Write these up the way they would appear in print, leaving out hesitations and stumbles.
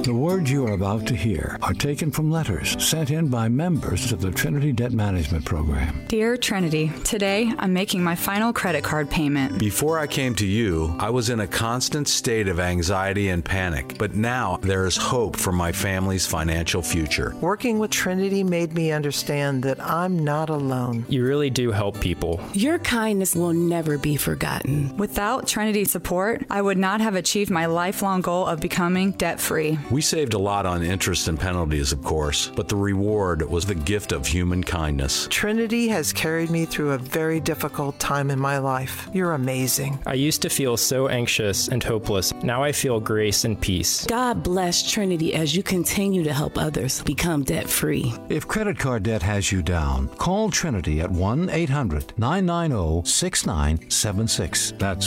The words you are about to hear are taken from letters sent in by members of the Trinity Debt Management Program. Dear Trinity, today I'm making my final credit card payment. Before I came to you, I was in a constant state of anxiety and panic, but now there is hope for my family's financial future. Working with Trinity made me understand that I'm not alone. You really do help people. Your kindness will never be forgotten. Without Trinity's support, I would not have achieved my lifelong goal of becoming debt-free. We saved a lot on interest and penalties, of course, but the reward was the gift of human kindness. Trinity has carried me through a very difficult time in my life. You're amazing. I used to feel so anxious and hopeless. Now I feel grace and peace. God bless Trinity as you continue to help others become debt-free. If credit card debt has you down, call Trinity at 1-800-990-6976. That's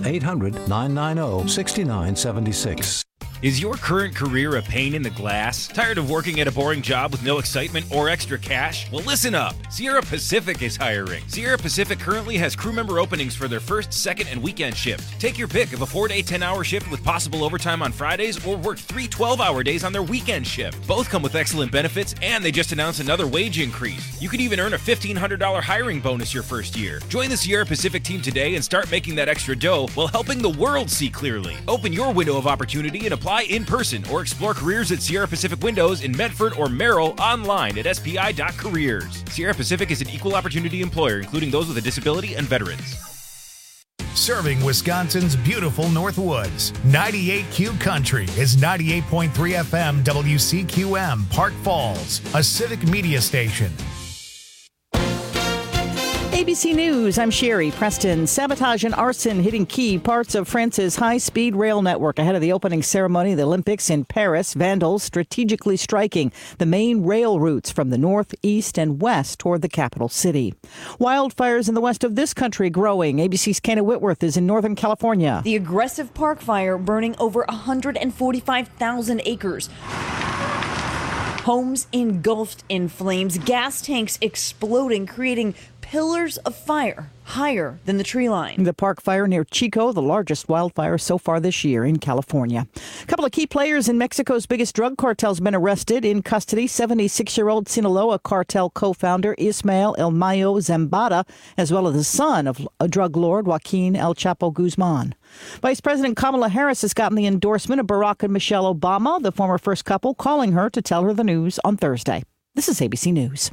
1-800-990-6976. Is your current career a pain in the glass? Tired of working at a boring job with no excitement or extra cash? Well, listen up. Sierra Pacific is hiring. Sierra Pacific currently has crew member openings for their first, second, and weekend shift. Take your pick of a 4-day, 10-hour shift with possible overtime on Fridays, or work 3 12-hour days on their weekend shift. Both come with excellent benefits, and they just announced another wage increase. You could even earn a $1,500 hiring bonus your first year. Join the Sierra Pacific team today and start making that extra dough while helping the world see clearly. Open your window of opportunity and apply in person, or explore careers at Sierra Pacific Windows in Medford or Merrill online at spi.careers. Sierra Pacific is an equal opportunity employer, including those with a disability and veterans. Serving Wisconsin's beautiful Northwoods. 98Q Country is 98.3 FM WCQM Park Falls, a civic media station. ABC News, I'm Sherry Preston. Sabotage and arson hitting key parts of France's high-speed rail network ahead of the opening ceremony of the Olympics in Paris. Vandals strategically striking the main rail routes from the north, east, and west toward the capital city. Wildfires in the west of this country growing. ABC's Kenna Whitworth is in Northern California. The aggressive park fire burning over 145,000 acres. Homes engulfed in flames, gas tanks exploding, creating pillars of fire higher than the tree line. The park fire near Chico, the largest wildfire so far this year in California. A couple of key players in Mexico's biggest drug cartel has been arrested. In custody, 76-year-old Sinaloa cartel co-founder Ismael El Mayo Zambada, as well as the son of a drug lord Joaquin El Chapo Guzman. Vice President Kamala Harris has gotten the endorsement of Barack and Michelle Obama, the former first couple, calling her to tell her the news on Thursday. This is ABC News.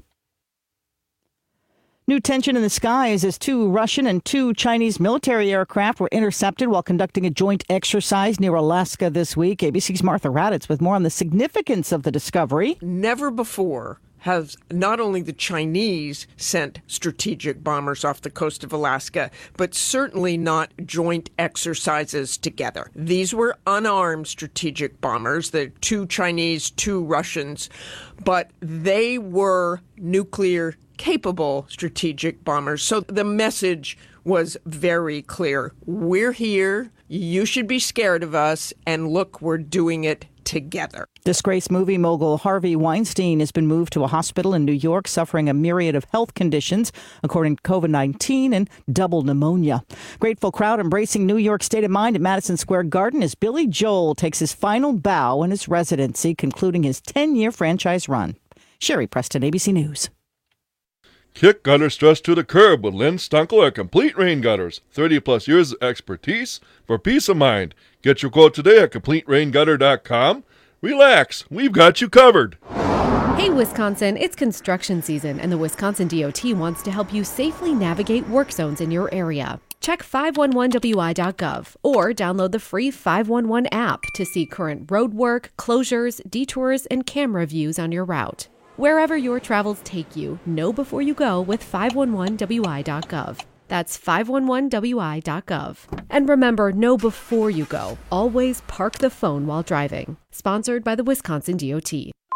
New tension in the skies as 2 Russian and 2 Chinese military aircraft were intercepted while conducting a joint exercise near Alaska this week. ABC's Martha Raddatz with more on the significance of the discovery. Never before have not only the Chinese sent strategic bombers off the coast of Alaska, but certainly not joint exercises together. These were unarmed strategic bombers, the 2 Chinese, 2 Russians, but they were nuclear capable strategic bombers. So the message was very clear. We're here. You should be scared of us. And look, we're doing it together. Disgraced movie mogul Harvey Weinstein has been moved to a hospital in New York, suffering a myriad of health conditions, according to COVID-19 and double pneumonia. Grateful crowd embracing New York state of mind at Madison Square Garden as Billy Joel takes his final bow in his residency, concluding his 10-year franchise run. Sherry Preston, ABC News. Kick gutter stress to the curb with Lynn Stunkel at Complete Rain Gutters. 30-plus years of expertise for peace of mind. Get your quote today at CompleteRainGutter.com. Relax, we've got you covered. Hey, Wisconsin, it's construction season, and the Wisconsin DOT wants to help you safely navigate work zones in your area. Check 511wi.gov or download the free 511 app to see current road work, closures, detours, and camera views on your route. Wherever your travels take you, know before you go with 511wi.gov. That's 511wi.gov. And remember, know before you go. Always park the phone while driving. Sponsored by the Wisconsin DOT.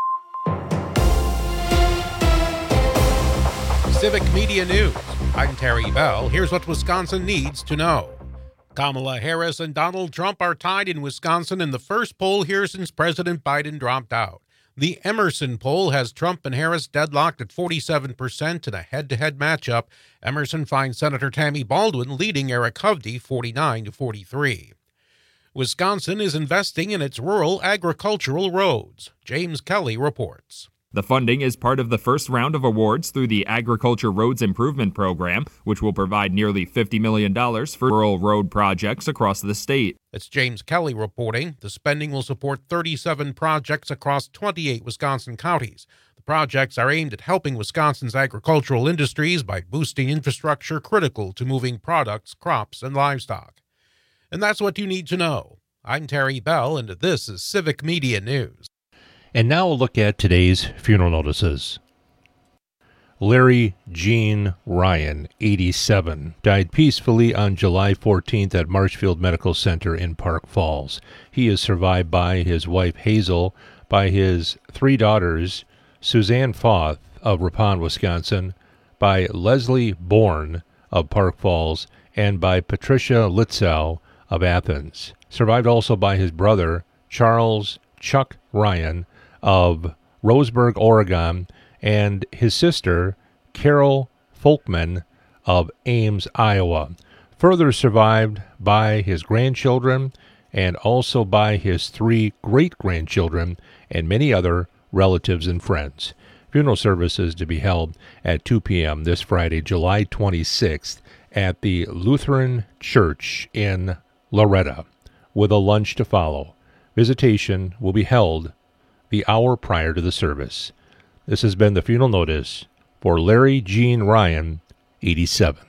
Civic Media News. I'm Terry Bell. Here's what Wisconsin needs to know. Kamala Harris and Donald Trump are tied in Wisconsin in the first poll here since President Biden dropped out. The Emerson poll has Trump and Harris deadlocked at 47% in a head-to-head matchup. Emerson finds Senator Tammy Baldwin leading Eric Hovde 49-43. Wisconsin is investing in its rural agricultural roads. James Kelly reports. The funding is part of the first round of awards through the Agriculture Roads Improvement Program, which will provide nearly $50 million for rural road projects across the state. That's James Kelly reporting. The spending will support 37 projects across 28 Wisconsin counties. The projects are aimed at helping Wisconsin's agricultural industries by boosting infrastructure critical to moving products, crops, and livestock. And that's what you need to know. I'm Terry Bell, and this is Civic Media News. And now we'll look at today's funeral notices. Larry Gene Ryan, 87, died peacefully on July 14th at Marshfield Medical Center in Park Falls. He is survived by his wife Hazel, by his 3 daughters, Suzanne Foth of Ripon, Wisconsin, by Leslie Bourne of Park Falls, and by Patricia Litzow of Athens. Survived also by his brother, Charles Chuck Ryan of Roseburg, Oregon, and his sister, Carol Folkman of Ames, Iowa. Further survived by his grandchildren and also by his 3 great-grandchildren and many other relatives and friends. Funeral services to be held at 2 p.m. this Friday, July 26th, at the Lutheran Church in Loretta, with a lunch to follow. Visitation will be held the hour prior to the service. This has been the funeral notice for Larry Gene Ryan, 87.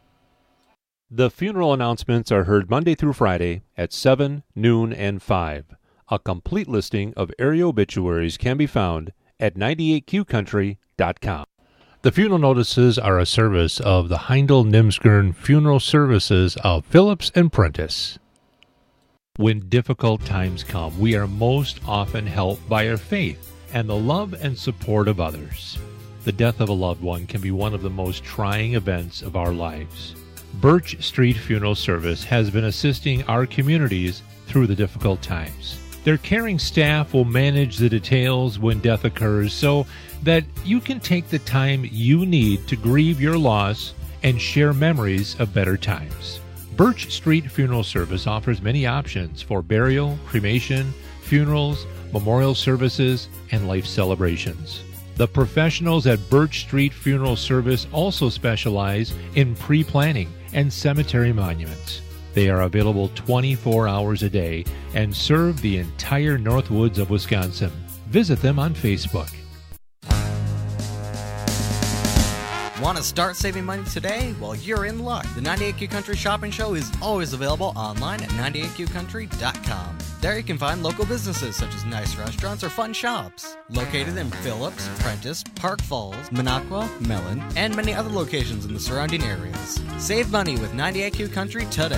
The funeral announcements are heard Monday through Friday at 7, noon, and 5. A complete listing of area obituaries can be found at 98qcountry.com. The funeral notices are a service of the Heindel-Nimskern Funeral Services of Phillips and Prentice. When difficult times come, we are most often helped by our faith and the love and support of others. The death of a loved one can be one of the most trying events of our lives. Birch Street Funeral Service has been assisting our communities through the difficult times. Their caring staff will manage the details when death occurs so that you can take the time you need to grieve your loss and share memories of better times. Birch Street Funeral Service offers many options for burial, cremation, funerals, memorial services, and life celebrations. The professionals at Birch Street Funeral Service also specialize in pre-planning and cemetery monuments. They are available 24 hours a day and serve the entire Northwoods of Wisconsin. Visit them on Facebook. Want to start saving money today? Well, you're in luck. The 98Q Country Shopping Show is always available online at 98qcountry.com. There you can find local businesses such as nice restaurants or fun shops. Located in Phillips, Prentice, Park Falls, Minocqua, Mellon, and many other locations in the surrounding areas. Save money with 98Q Country today.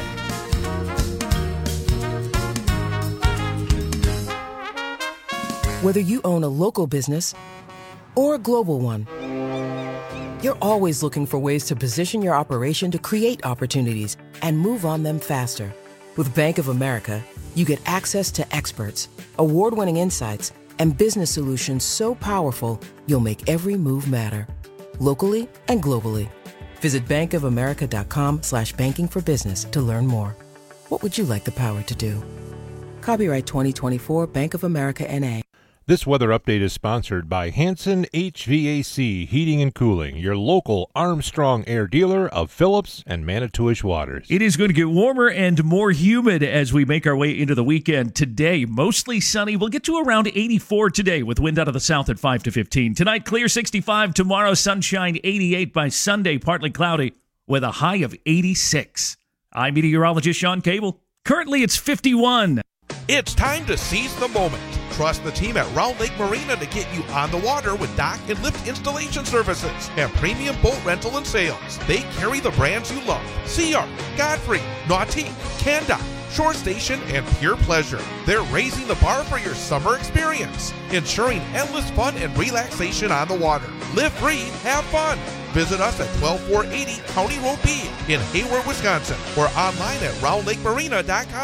Whether you own a local business or a global one, you're always looking for ways to position your operation to create opportunities and move on them faster. With Bank of America, you get access to experts, award-winning insights, and business solutions so powerful, you'll make every move matter. Locally and globally. Visit bankofamerica.com/banking for business to learn more. What would you like the power to do? Copyright 2024 Bank of America N.A. This weather update is sponsored by Hanson HVAC Heating and Cooling, your local Armstrong Air dealer of Phillips and Manitowish waters. It is going to get warmer and more humid as we make our way into the weekend. Today, mostly sunny. We'll get to around 84 today with wind out of the south at 5 to 15. Tonight, clear 65. Tomorrow, sunshine 88. By Sunday, partly cloudy with a high of 86. I'm meteorologist Sean Cable. Currently, it's 51. It's time to seize the moment. Trust the team at Round Lake Marina to get you on the water with dock and lift installation services and premium boat rental and sales. They carry the brands you love: Sea Ark, Godfrey, Nautique, Canda, Shore Station, and Pure Pleasure. They're raising the bar for your summer experience, ensuring endless fun and relaxation on the water. Live free, have fun. Visit us at 12480 County Road B in Hayward, Wisconsin, or online at roundlakemarina.com.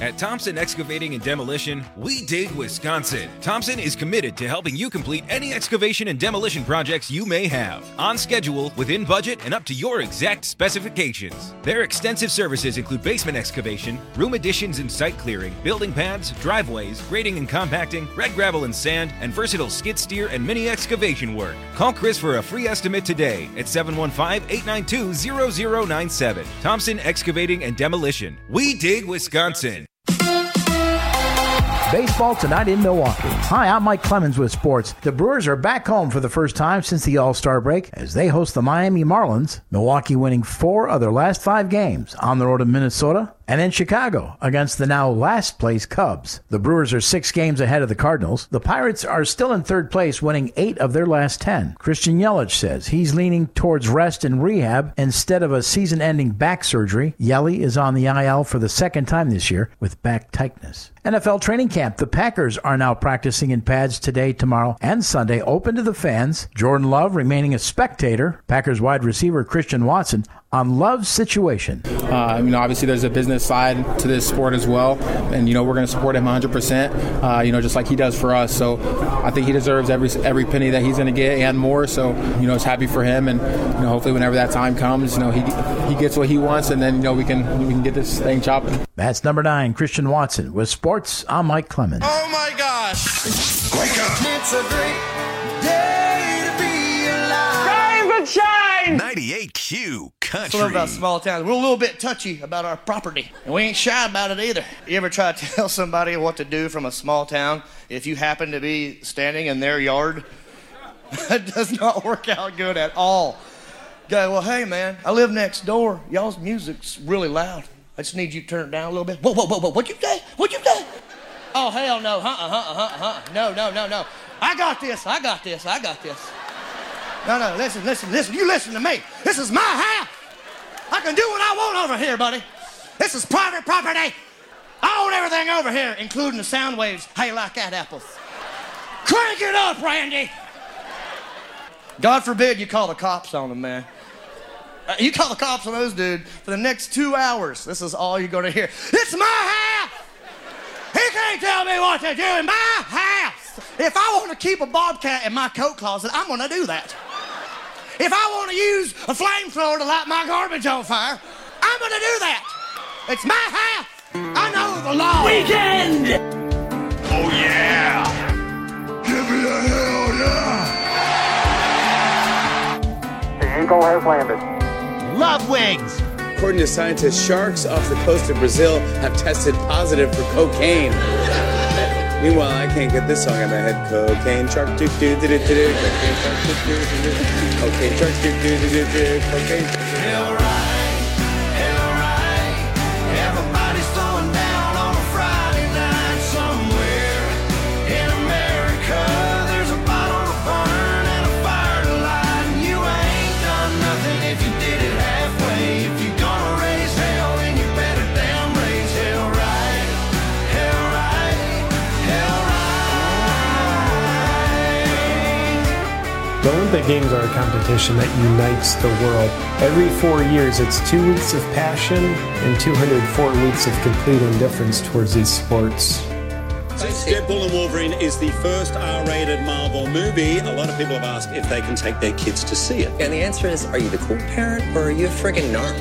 At Thompson Excavating and Demolition, we dig Wisconsin. Thompson is committed to helping you complete any excavation and demolition projects you may have. On schedule, within budget, and up to your exact specifications. Their extensive services include basement excavation, room additions and site clearing, building pads, driveways, grading and compacting, red gravel and sand, and versatile skid steer and mini excavation work. Call Chris for a free estimate today at 715-892-0097. Thompson Excavating and Demolition. We dig Wisconsin. Baseball tonight in Milwaukee. Hi, I'm Mike Clemens with sports. The Brewers are back home for the first time since the All-Star break as they host the Miami Marlins. Milwaukee winning 4 of their last 5 games on the road in Minnesota and in Chicago against the now last-place Cubs. The Brewers are 6 games ahead of the Cardinals. The Pirates are still in third place, winning 8 of their last 10. Christian Yelich says he's leaning towards rest and rehab instead of a season-ending back surgery. Yelich is on the IL for the second time this year with back tightness. NFL training camp. The Packers are now practicing in pads today, tomorrow, and Sunday, open to the fans. Jordan Love remaining a spectator. Packers wide receiver Christian Watson on Love's situation. Obviously there's a business side to this sport as well, and we're going to support him 100%. Just like he does for us. So I think he deserves every penny that he's going to get and more. So it's happy for him, and hopefully whenever that time comes, he gets what he wants, and then we can get this thing chopping. That's number 9, Christian Watson with sports. I'm Mike Clemens. Oh my gosh! Wake up! It's a great day to be alive. Rise and shine! 98Q Country. It's a little about small towns. We're a little bit touchy about our property, and we ain't shy about it either. You ever try to tell somebody what to do from a small town if you happen to be standing in their yard? That does not work out good at all. Go, well, hey, man, I live next door. Y'all's music's really loud. I just need you to turn it down a little bit. Whoa, what'd you say? Oh, hell no, no. I got this. No, listen, you listen to me. This is my house. I can do what I want over here, buddy. This is private property. I own everything over here, including the sound waves. How you like that, Apples? Crank it up, Randy. God forbid you call the cops on them, man. You call the cops on those dudes for the next 2 hours. This is all you're going to hear. It's my house. He can't tell me what to do in my house. If I want to keep a bobcat in my coat closet, I'm going to do that. If I want to use a flamethrower to light my garbage on fire, I'm going to do that. It's my house. I know the law. Weekend! Oh, yeah! Give me a hell yeah! The Eagle has landed. Love wings! According to scientists, sharks off the coast of Brazil have tested positive for cocaine. Meanwhile, I can't get this song out of my head. Cocaine shark, do do do do do. Cocaine shark, do do do do. Cocaine shark, do do do do do. Cocaine. Hell right. Everybody's throwing down on a Friday night somewhere in America. There's a bottle to burn and a fire to light. And you ain't done nothing if you did it halfway. If you're gonna raise hell, then you better damn raise hell right. Hell right. The Olympic Games are a competition that unites the world. Every 4 years, it's 2 weeks of passion and 204 weeks of complete indifference towards these sports. Deadpool and Wolverine is the first R-rated Marvel movie. A lot of people have asked if they can take their kids to see it. And the answer is, are you the cool parent or are you a friggin' narc?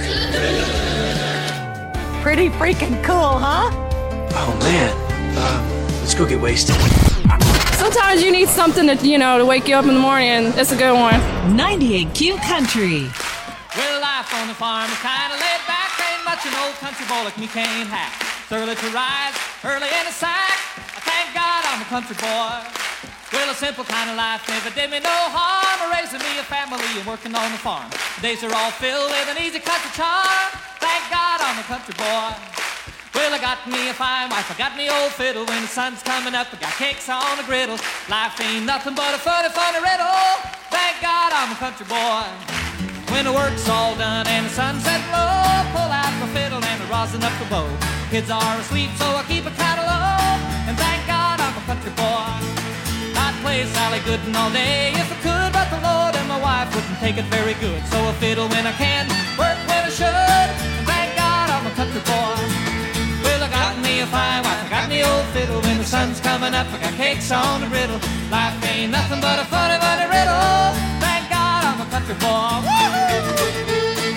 Pretty freaking cool, huh? Oh, man. Let's go get wasted. Sometimes you need something to, to wake you up in the morning, and it's a good one. 98Q Country. Well, life on the farm is kind of laid back. Ain't much an old country boy like me can't hack. It's early to rise, early in the sack. I thank God I'm a country boy. Well, a simple kind of life never did me no harm. Raising me a family and working on the farm. The days are all filled with an easy country charm. Thank God I'm a country boy. Well, I got me a fine wife, I got me old fiddle. When the sun's coming up, I got cakes on the griddle. Life ain't nothing but a funny, funny riddle. Thank God I'm a country boy. When the work's all done and the sunset low, pull out my fiddle and I rosin up the bow. Kids are asleep, so I keep it kind of low. And thank God I'm a country boy. I'd play Sally Gooden all day if I could, but the Lord and my wife wouldn't take it very good. So I fiddle when I can, work when I should. And thank God I'm a country boy. Well, I got me a a fine wife, I got me old fiddle. When the sun's coming up, I got cakes on the griddle. Life ain't nothing but a funny, funny riddle. Thank God I'm a country boy. Woo-hoo!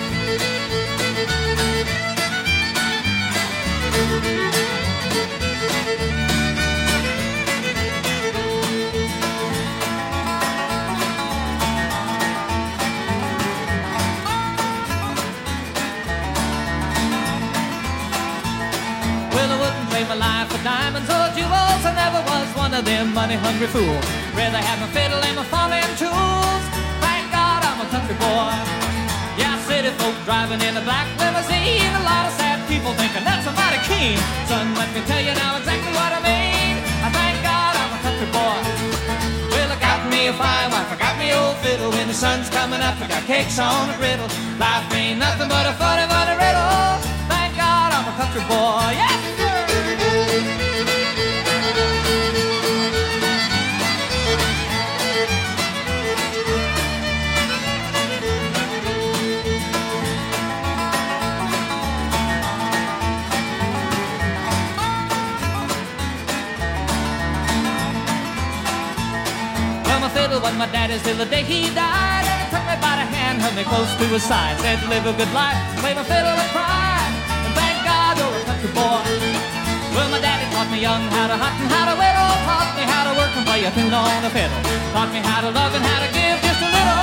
My life for diamonds or jewels, I never was one of them money-hungry fools. Rather have my fiddle and my farming tools. Thank God I'm a country boy. Yeah, city folk driving in a black limousine. A lot of sad people thinking that's a mighty keen. Son, let me tell you now exactly what I mean. I thank God I'm a country boy. Well, I got me a fine wife, I got me old fiddle. When the sun's coming up, I got cakes on the griddle. Life ain't nothing but a funny, funny riddle. Thank God I'm a country boy. Yeah. Was my daddy's till the day he died, and he took me by the hand, held me close to his side, said live a good life, play my fiddle and cry, and thank God you're a country boy. Well, my daddy taught me young how to hunt and how to whittle, taught me how to work and play a tune on the fiddle, taught me how to love and how to give just a little,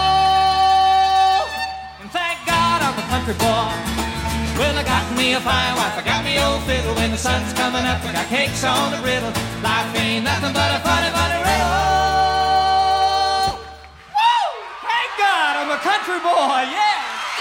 and thank God I'm a country boy. Well, I got me a fine wife, I got me old fiddle. When the sun's coming up, I got cakes on the griddle. Life ain't nothing but a funny, funny riddle. I'm a country boy, yeah!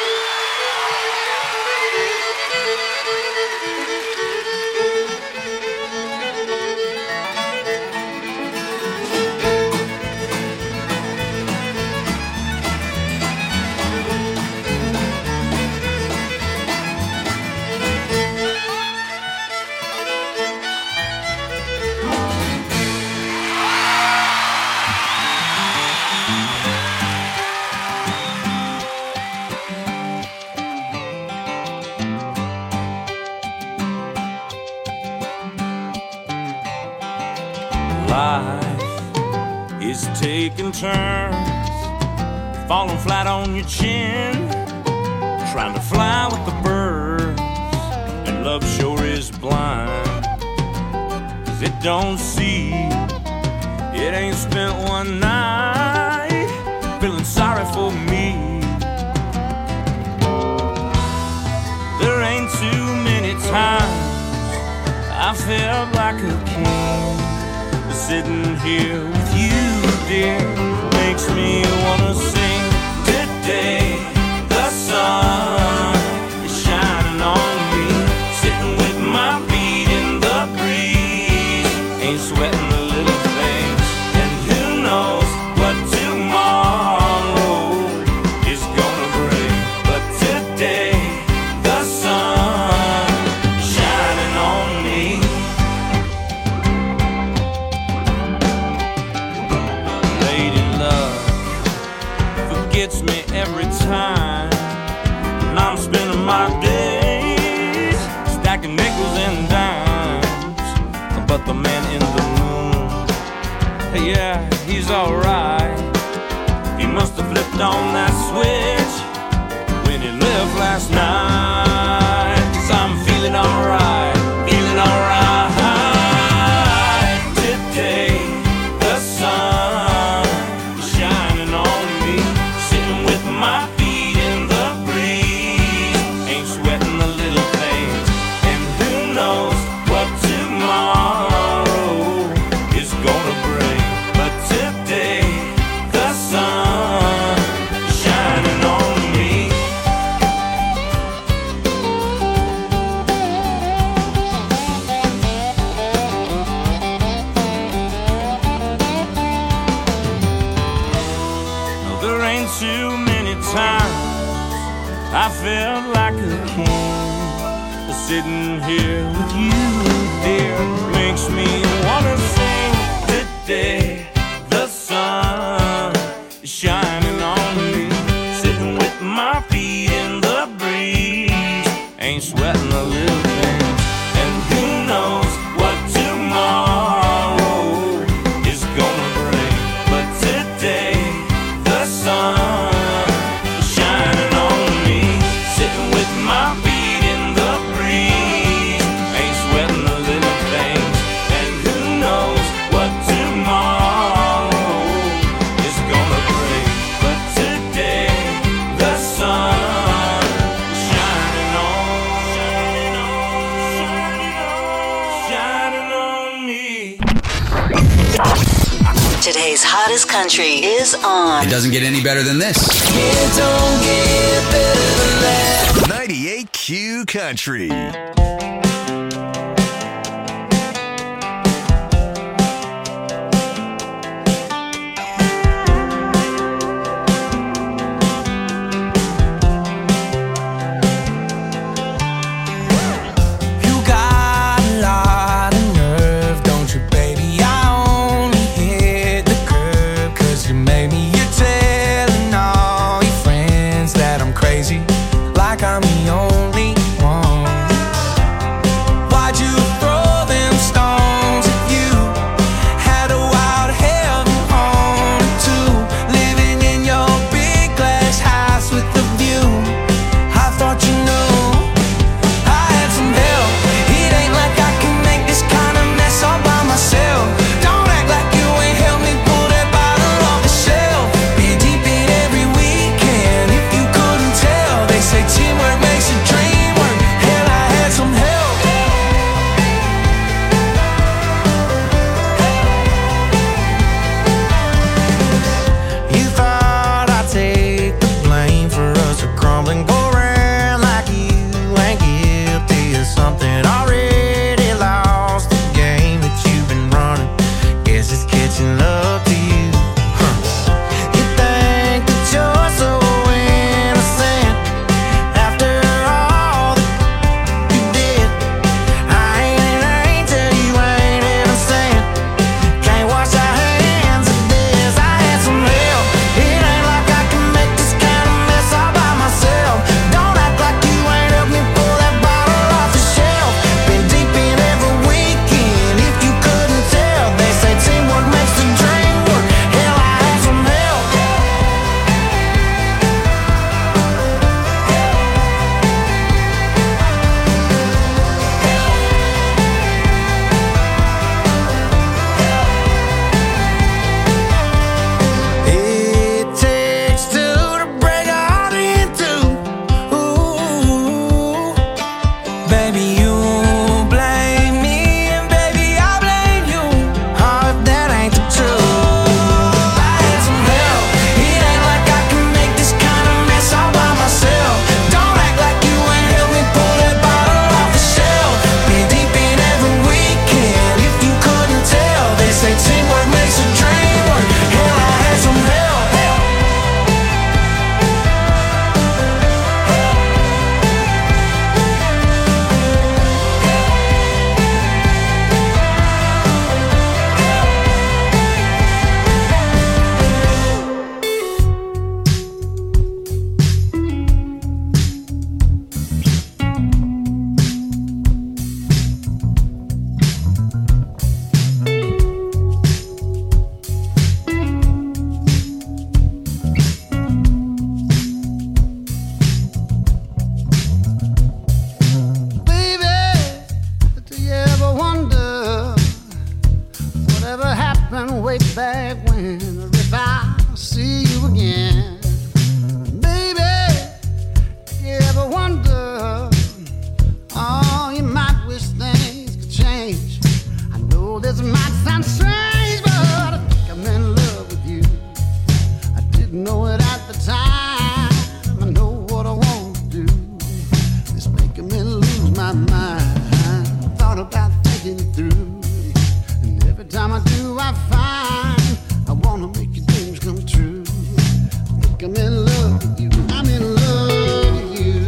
Life is taking turns, falling flat on your chin, trying to fly with the birds, and love sure is blind, 'cause it don't see, it ain't spent one night feeling sorry for me. There ain't too many times I felt like a king. Sitting here with you, dear, makes me wanna sing. Today, the sun is shining on me, sitting with my feet in the breeze, ain't sweating the little things, and who knows what tomorrow is gonna bring. But today, the sun is shining on me. Gets me every time, and I'm spending my days stacking nickels and dimes. But the man in the moon, yeah, he's alright. He must have flipped on that switch when he left last night. 'Cause I'm feeling alright, feeling alright. Today, the sun is shining on me, my feet in the breeze, ain't sweating the little things, and who knows what tomorrow is gonna bring. But today, the sun is shining on me. No, there ain't too many times I felt like a king. Sitting here with you, dear, makes me wanna sing. Today, the sun is shining on me, sitting with my feet in the breeze, ain't sweating a little thing, and who knows Today's hottest country is on. It doesn't get any better than this. It don't get better than that. 98Q Country. Like I'm the only one. Why'd you throw them stones at you? Had a wild heaven on it too. Living in your big glass house with the view. I thought you knew I had some help. It ain't like I can make this kind of mess all by myself. Don't act like you ain't helped me pull that bottle off the shelf. Been deep in every weekend. If you couldn't tell, they say teamwork makes a dream work. Hell, I had some help. You thought I'd take the blame for us to crumble and go around like you ain't guilty of something already lost. The game that you've been running, guess it's catching up to you. You think that you're so innocent after all that you did. I ain't an angel, you ain't even sent. Can't wash our hands of this. I had some help. It ain't like I can make this kind of mess all by myself. Don't act like you ain't helped me pull that bottle off the shelf. Been deep in every weekend. If you couldn't tell, they say teamwork makes the dream work. Hell, I had some help. It takes two to break a heart in two. Ooh, baby, you blame me, and baby, I blame you. Oh, if that ain't the truth. I had some help. It ain't like I can make this kind of mess all by myself. Don't act like you ain't helped me pull that bottle off the shelf. Been deep in every weekend. If you couldn't tell, they say teamwork makes a dream work. Hell, I had some help. Baby, do you ever wonder whatever happened way back when? Or if I see you again? Baby, do you ever wonder? Oh, you might wish things could change. I know this might sound strange, but I think I'm in love with you. I didn't know it at the time. I know what I want to do. It's making me lose my mind. Thought about thinking it through, and every time I do, I find I wanna make your dreams come true. I think I'm in love with you. I'm in love with you.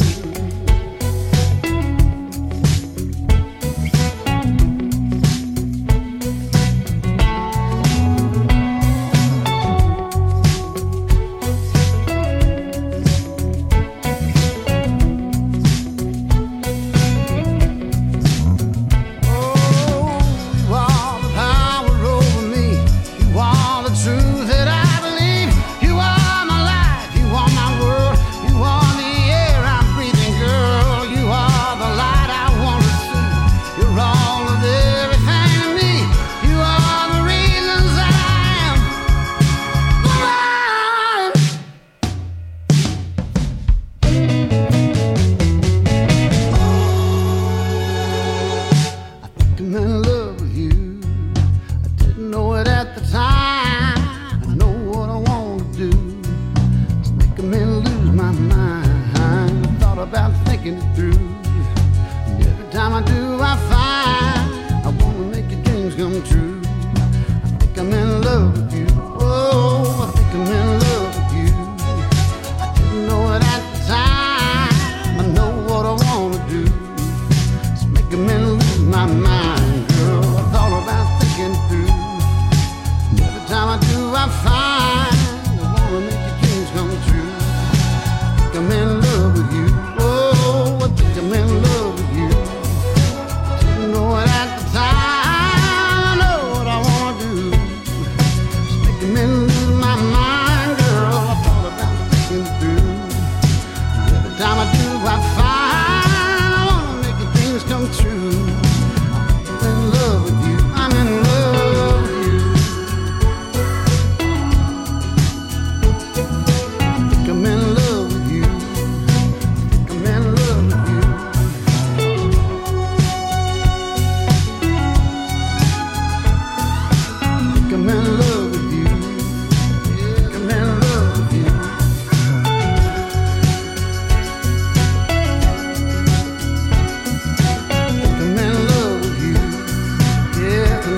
You are the power over me. You are the truth that I believe. You are my life. You I'm in love with you. Yeah, I'm in love with you. I'm in love with you. Yeah, I'm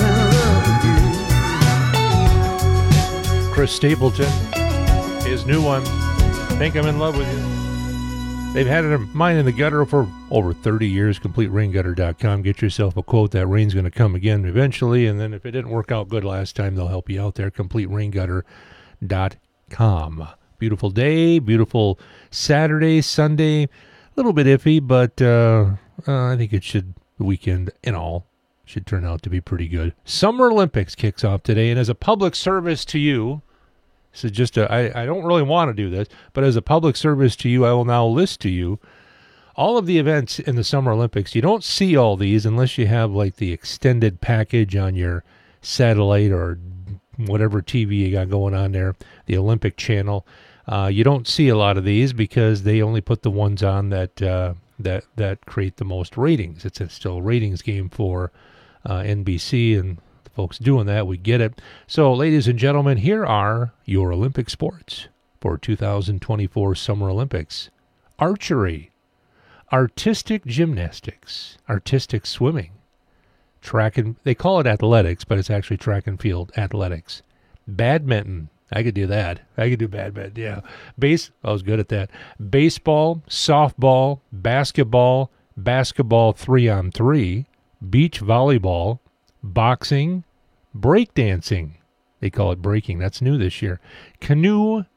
in love with you. Chris Stapleton, his new one, Think I'm in Love with You. They've had it in Mine in the Gutter for over 30 years. CompleteRainGutter.com. Get yourself a quote. That rain's going to come again eventually. And then if it didn't work out good last time, they'll help you out there. CompleteRainGutter.com. Beautiful day. Beautiful Saturday, Sunday. A little bit iffy, but I think the weekend in all should turn out to be pretty good. Summer Olympics kicks off today. And as a public service to you, so I don't really want to do this, but as a public service to you, I will now list to you all of the events in the Summer Olympics. You don't see all these unless you have like the extended package on your satellite or whatever TV you got going on there, the Olympic channel. You don't see a lot of these because they only put the ones on that create the most ratings. It's still a ratings game for NBC, and folks doing that, we get it. So, ladies and gentlemen, here are your Olympic sports for 2024 Summer Olympics. Archery, artistic gymnastics, artistic swimming, track and, they call it athletics, but it's actually track and field athletics. Badminton, I could do that. I could do badminton, yeah. I was good at that. Baseball, softball, basketball 3-on-3, beach volleyball, boxing, breakdancing. They call it breaking. That's new this year. Canoe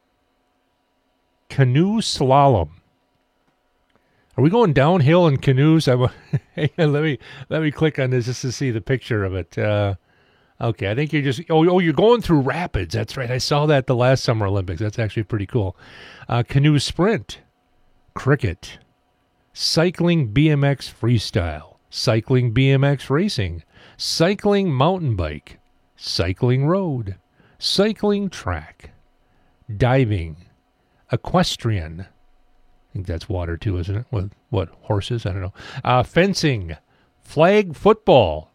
slalom. Are we going downhill in canoes? Hey, let me click on this just to see the picture of it. Okay, I think you're just you're going through rapids. That's right. I saw that the last Summer Olympics. That's actually pretty cool. Canoe sprint, cricket, cycling BMX freestyle, cycling BMX racing, cycling mountain bike, cycling road, cycling track, diving, equestrian. I think that's water too, isn't it? With what, horses? I don't know. Fencing, flag football,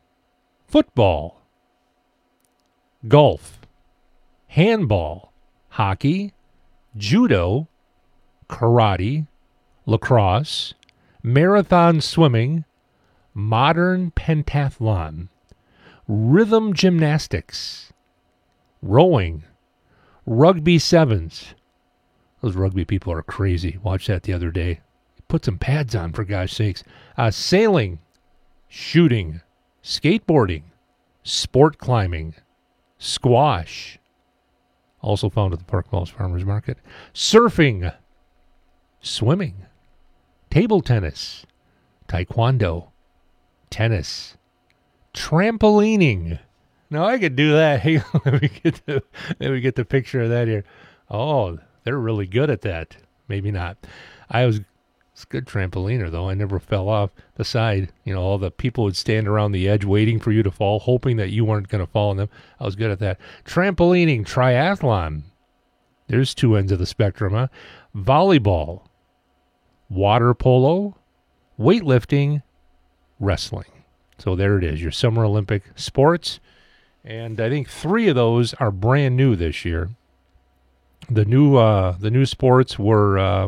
golf, handball, hockey, judo, karate, lacrosse, marathon swimming, modern pentathlon, rhythm gymnastics, rowing, rugby sevens. Those rugby people are crazy. Watched that the other day. Put some pads on, for gosh sakes. Sailing, shooting, skateboarding, sport climbing, squash, also found at the Park Falls Farmers Market, surfing, swimming, table tennis, taekwondo, tennis, trampolining. Now I could do that. Hey, let me get the picture of that here. Oh, they're really good at that. Maybe not. It's a good trampoliner, though. I never fell off the side. You know, all the people would stand around the edge waiting for you to fall, hoping that you weren't going to fall on them. I was good at that. Trampolining, triathlon. There's two ends of the spectrum, huh? Volleyball, water polo, weightlifting, wrestling. So there it is, your Summer Olympic sports. And I think 3 of those are brand new this year. The new sports were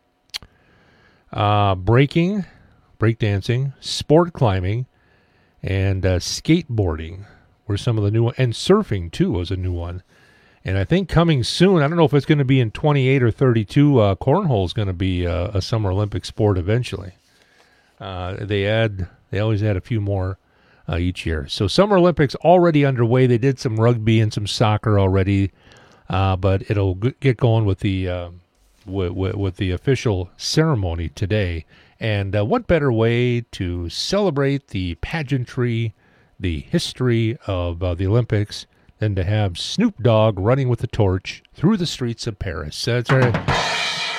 breakdancing, sport climbing, and skateboarding were some of the new ones. And surfing, too, was a new one. And I think coming soon, I don't know if it's going to be in 28 or 32, cornhole is going to be a Summer Olympic sport eventually. They always add a few more each year. So Summer Olympics already underway. They did some rugby and some soccer already. But it'll get going with the with the official ceremony today. And what better way to celebrate the pageantry, the history of the Olympics, than to have Snoop Dogg running with the torch through the streets of Paris? That's right.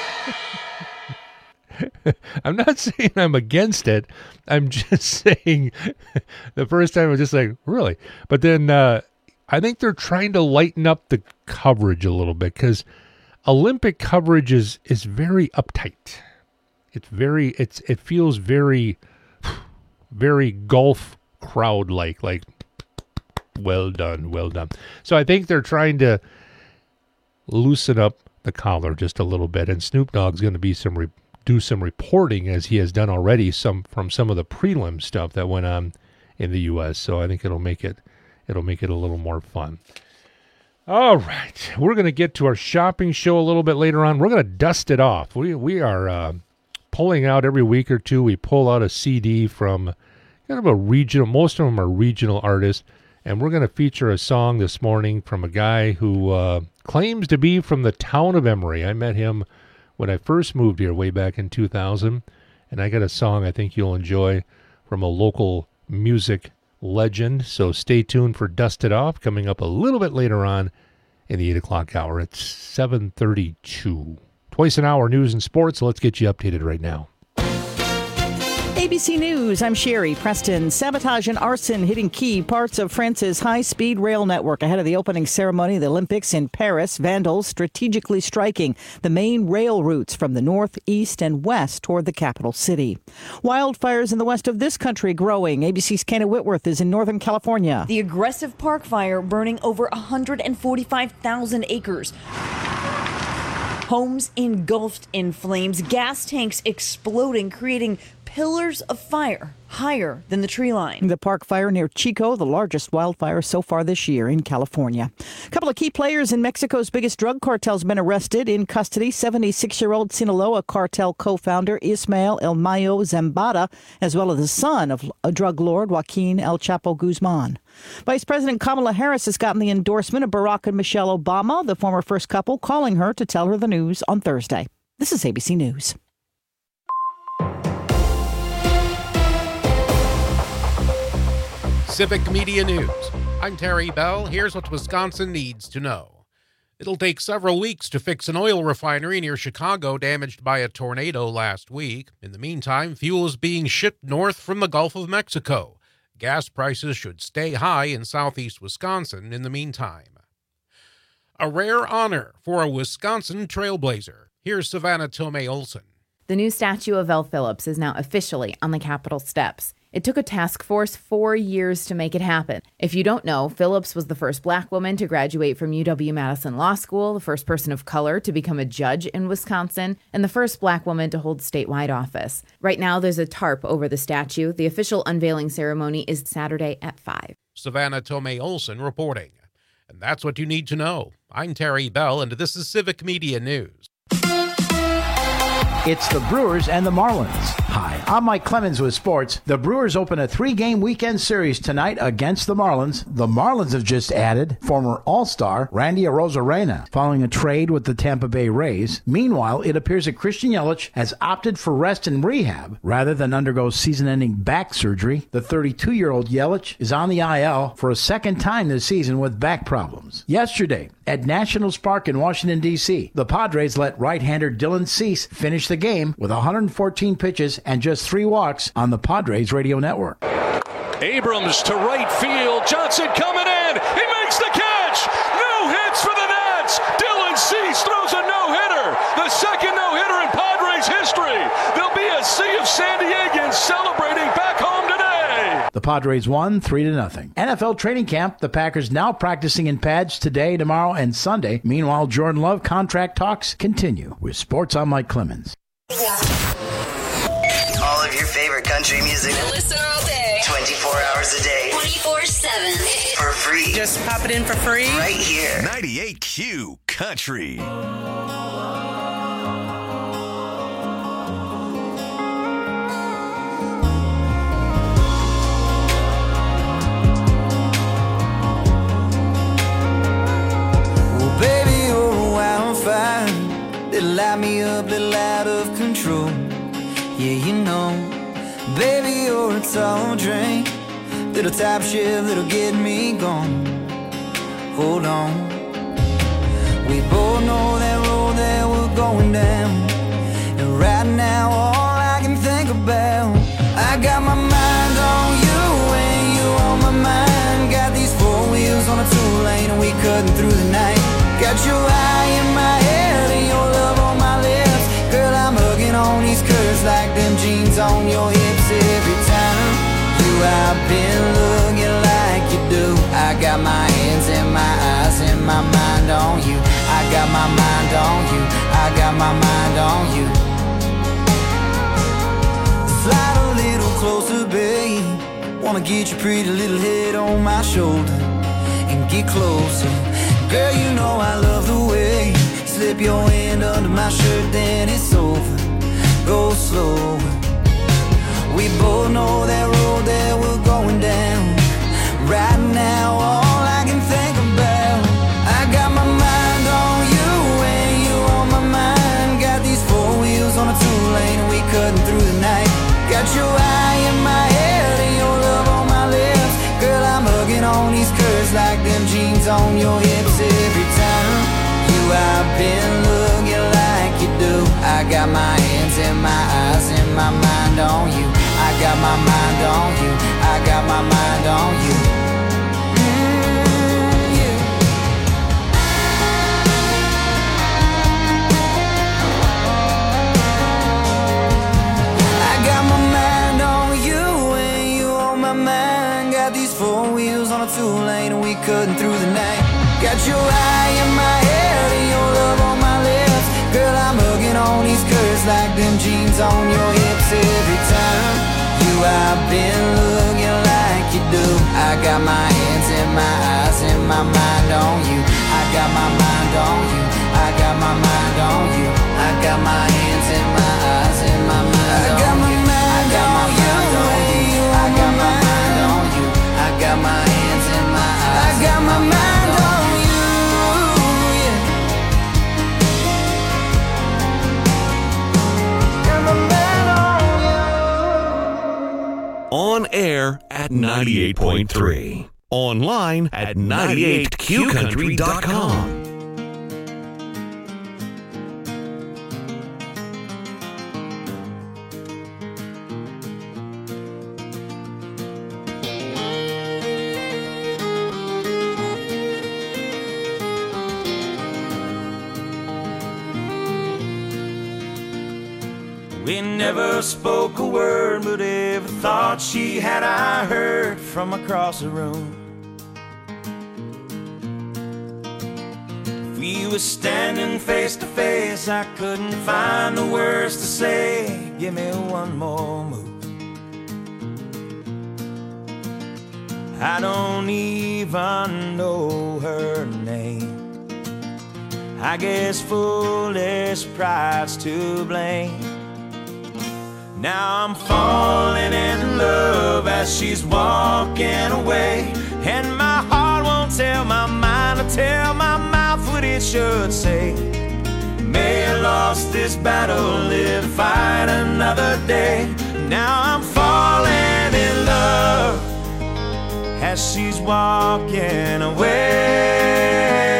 I'm not saying I'm against it. I'm just saying the first time I was just like, really? But then I think they're trying to lighten up the coverage a little bit because Olympic coverage is very uptight. It feels very golf crowd like Well done, well done. So I think they're trying to loosen up the collar just a little bit, and Snoop Dogg's going to do some reporting, as he has done already, from some of the prelim stuff that went on in the U.S. So I think it'll make it a little more fun. All right, we're going to get to our shopping show a little bit later on. We're going to dust it off. We are pulling out every week or two. We pull out a CD from kind of a regional. Most of them are regional artists, and we're going to feature a song this morning from a guy who claims to be from the town of Emory. I met him when I first moved here way back in 2000, and I got a song I think you'll enjoy from a local music legend. So stay tuned for Dust It Off, coming up a little bit later on in the 8 o'clock hour. It's 7:32. Twice an hour news and sports. So let's get you updated right now. ABC News, I'm Sherry Preston. Sabotage and arson hitting key parts of France's high-speed rail network ahead of the opening ceremony of the Olympics in Paris. Vandals strategically striking the main rail routes from the north, east, and west toward the capital city. Wildfires in the west of this country growing. ABC's Kenna Whitworth is in Northern California. The aggressive park fire burning over 145,000 acres. Homes engulfed in flames, gas tanks exploding, creating pillars of fire higher than the tree line. The park fire near Chico, the largest wildfire so far this year in California. A couple of key players in Mexico's biggest drug cartel has been arrested. In custody, 76-year-old Sinaloa cartel co-founder Ismael El Mayo Zambada, as well as the son of a drug lord Joaquin El Chapo Guzman. Vice President Kamala Harris has gotten the endorsement of Barack and Michelle Obama, the former first couple, calling her to tell her the news on Thursday. This is ABC News. Civic Media News. I'm Terry Bell. Here's what Wisconsin needs to know. It'll take several weeks to fix an oil refinery near Chicago damaged by a tornado last week. In the meantime, fuel is being shipped north from the Gulf of Mexico. Gas prices should stay high in southeast Wisconsin in the meantime. A rare honor for a Wisconsin trailblazer. Here's Savannah Tomei Olson. The new statue of Elle Phillips is now officially on the Capitol steps. It took a task force 4 years to make it happen. If you don't know, Phillips was the first black woman to graduate from UW-Madison Law School, the first person of color to become a judge in Wisconsin, and the first black woman to hold statewide office. Right now, there's a tarp over the statue. The official unveiling ceremony is Saturday at 5. Savannah Tomei Olson reporting. And that's what you need to know. I'm Terry Bell, and this is Civic Media News. It's the Brewers and the Marlins. Hi, I'm Mike Clemens with sports. The Brewers open a 3-game weekend series tonight against the Marlins. The Marlins have just added former All-Star Randy Arozarena following a trade with the Tampa Bay Rays. Meanwhile, it appears that Christian Yelich has opted for rest and rehab rather than undergo season-ending back surgery. The 32-year-old Yelich is on the IL for a second time this season with back problems. Yesterday, at Nationals Park in Washington, D.C., the Padres let right-hander Dylan Cease finish the game with 114 pitches and just 3 walks on the Padres radio network. Abrams to right field. Johnson coming in. He makes the catch. No hits for the Nats. Dylan Cease throws a no-hitter. The second no-hitter in Padres history. There'll be a sea of San Diegans celebrating back home today. The Padres won 3-0. NFL training camp. The Packers now practicing in pads today, tomorrow, and Sunday. Meanwhile, Jordan Love contract talks continue. With sports, I'm Mike Clemens. All of your favorite country music. Listen all day. 24 hours a day. 24/7. For free. Just pop it in for free. Right here. 98Q Country. Well, baby, you're a wildfire. Little light me up, little out of control. Yeah, you know, baby, you're a tall drink, little top shift that'll get me gone. Hold on, we both know that road that we're going down, and right now all I can think about, I got my mind on you and you on my mind. Got these 4 wheels on a 2-lane and we cutting through the night. Got your eye in my head and your love on my lips. Girl, I'm hugging on these curves like them jeans on your hips. Every time you out been looking like you do, I got got my hands and my eyes and my mind on you. I got my mind on you. I got my mind on you. Slide a little closer, babe. Wanna get your pretty little head on my shoulder and get closer. Girl, you know I love the way you slip your hand under my shirt, then it's over. Go slower. We both know that road that we're going down. Right now, all I can think about, I got my mind on you and you on my mind. Got these four wheels on a two-lane and we cutting through the night. Got your eye in my head and your love on my lips. Girl, I'm hugging on these curves like them jeans on your hips. Every time I've been looking like you do. I got my hands and my eyes and my mind on you. I got my mind on you. I got my mind on you. I got my mind on you and you on my mind. Got these four wheels on a two-lane and we cutting through the night. Got your eye in my head and your love on my lips. Girl, I'm hugging on these curves like them jeans on your hips. Every time I've been looking like you do. I got my hands and my eyes and my mind on you. I got my mind on you. I got my mind on you. I got my hands and my eyes and my mind on you. I got my mind on you. I got my mind on you. I got my hands and my eyes. I got my mind on you. Yeah. Got my mind on you. On air at 98.3. Online at 98qcountry.com. We never spoke a word, but every thought she had I heard from across the room. If we were standing face to face, I couldn't find the words to say. Give me one more move. I don't even know her name. I guess foolish pride's to blame. Now I'm falling in love as she's walking away, and my heart won't tell my mind or tell my mouth what it should say. May have lost this battle, live to fight another day. Now I'm falling in love as she's walking away.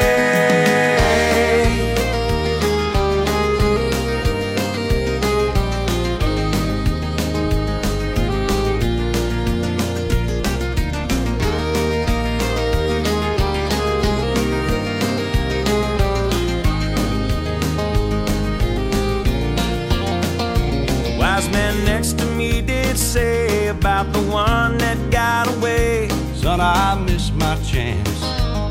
Man next to me did say about the one that got away. Son, I missed my chance.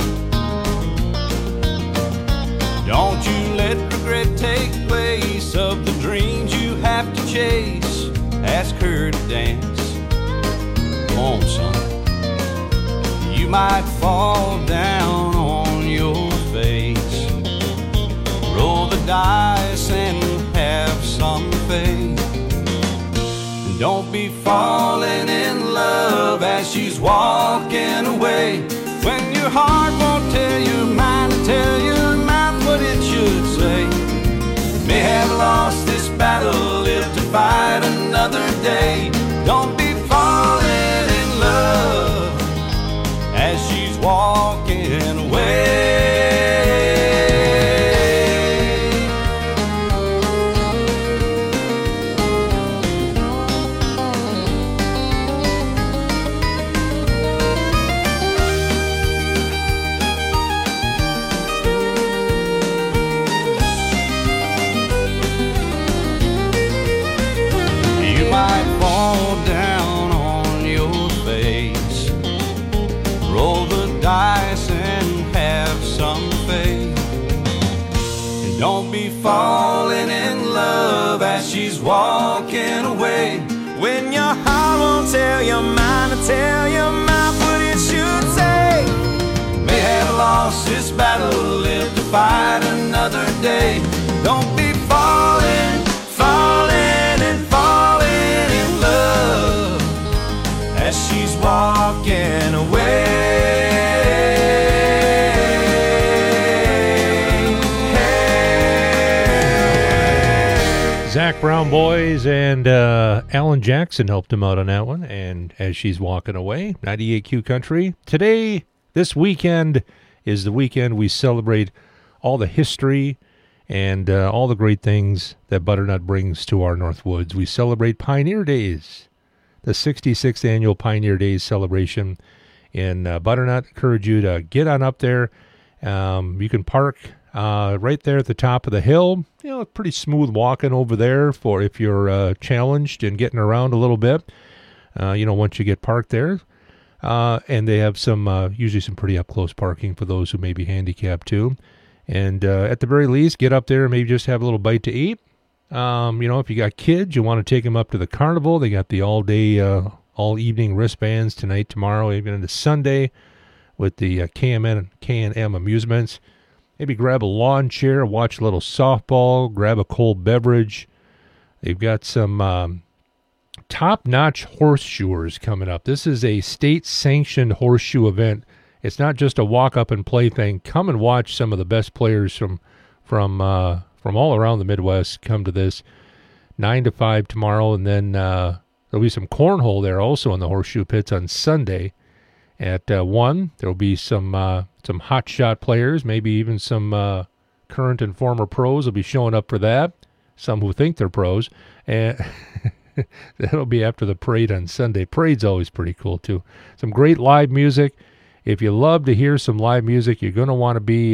Don't you let regret take place of the dreams you have to chase. Ask her to dance. Come on, son. You might fall down on your face. Roll the dice and have some faith. Don't be falling in love as she's walking away, when your heart won't tell your mind to tell your mouth what it should say. May have lost this battle, live to fight another day. Don't be falling in love as she's walking away. Don't be falling in love as she's walking away. When your heart won't tell your mind to tell your mouth what it should say. May have lost this battle, live to fight another day. Don't be falling, falling and falling in love as she's walking away. Zac Brown Boys and Alan Jackson helped him out on that one. And as she's walking away, 98Q Country. Today, this weekend, is the weekend we celebrate all the history and all the great things that Butternut brings to our Northwoods. We celebrate Pioneer Days, the 66th annual Pioneer Days celebration in Butternut. Encourage you to get on up there. You can park right there at the top of the hill. You know, pretty smooth walking over there for if you're challenged and getting around a little bit. Once you get parked there. And they have some, usually some pretty up-close parking for those who may be handicapped too. And at the very least, get up there and maybe just have a little bite to eat. If you got kids, you want to take them up to the carnival. They got the all-day, all-evening wristbands tonight, tomorrow, even into Sunday with the K&M amusements. Maybe grab a lawn chair, watch a little softball, grab a cold beverage. They've got some top-notch horseshoers coming up. This is a state-sanctioned horseshoe event. It's not just a walk-up-and-play thing. Come and watch some of the best players from all around the Midwest come to this. 9 to 5 tomorrow, and then there'll be some cornhole there also in the horseshoe pits on Sunday. At 1, there'll be some hot shot players, maybe even some current and former pros will be showing up for that. Some who think they're pros. And that'll be after the parade on Sunday. Parade's always pretty cool, too. Some great live music. If you love to hear some live music, you're going to want to be